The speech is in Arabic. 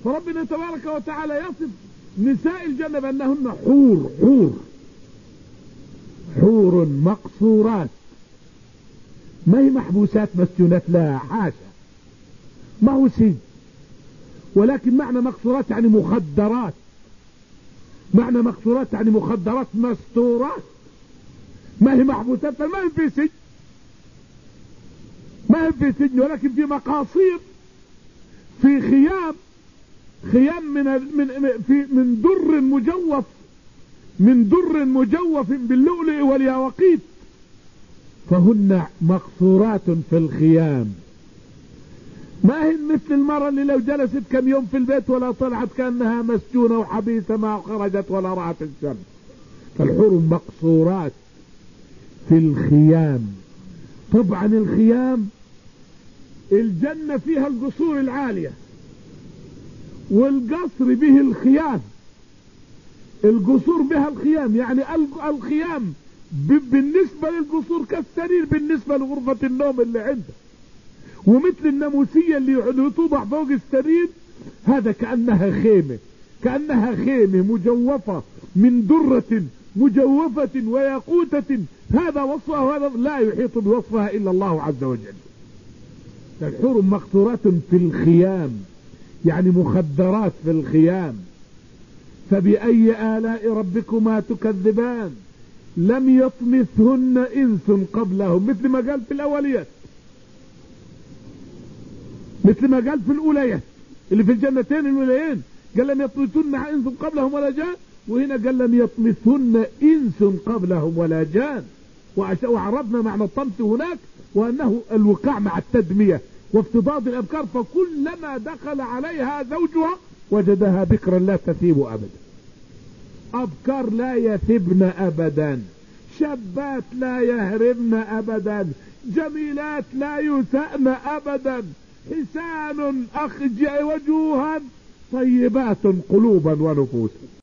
فربنا تبارك وتعالى يصف نساء الجنة بأنهن حور مقصورات، ما هي محبوسات مسجونات، لا حاشا، ما هو سجن، ولكن معنى مقصورات يعني مخدرات، معنى مقصورات يعني مخدرات مستورات، ما هي محبوسات، فما هي في سجن، ما هي في سجن، ولكن في مقاصير، في خيام من در مجوف باللؤلؤ والياقوت، فهن مقصورات في الخيام. ما هي مثل المرأة اللي لو جلست كم يوم في البيت ولا طلعت كأنها مسجونة وحبيسة ما خرجت ولا رأت الشمس. فالحور مقصورات في الخيام. طبعا الخيام الجنة فيها القصور العالية، والقصر به الخيام، القصور بها الخيام، يعني الخيام بالنسبة للقصور كالسرير بالنسبة لغرفة النوم اللي عنده، ومثل الناموسية اللي توضع فوق السرير، هذا كأنها خيمة مجوفة من درة مجوفة وياقوتة، هذا وصفها وهذا لا يحيط بوصفها إلا الله عز وجل. الحور مقصورات في الخيام يعني مخدرات في الخيام. فبأي آلاء ربكما تكذبان لم يطمثهن إنس قبلهم، مثل ما قال في الأوليات، مثل ما قال في الأوليات اللي في الجنتين الأوليين، قال لم يطمثهن إنس قبلهم ولا جان، وهنا قال لم يطمثهن إنس قبلهم ولا جان. وعرفنا معنى الطمث هناك، وأنه الوقاع مع التدمية وافتضاض الأبكار، فكلما دخل عليها زوجها وجدها بكرا لا تثيب أبدا، أبكار لا يثبن أبدا، شابات لا يهربن أبدا، جميلات لا يسأن أبدا، حسان وجوها طيبات قلوبا ونفوسا.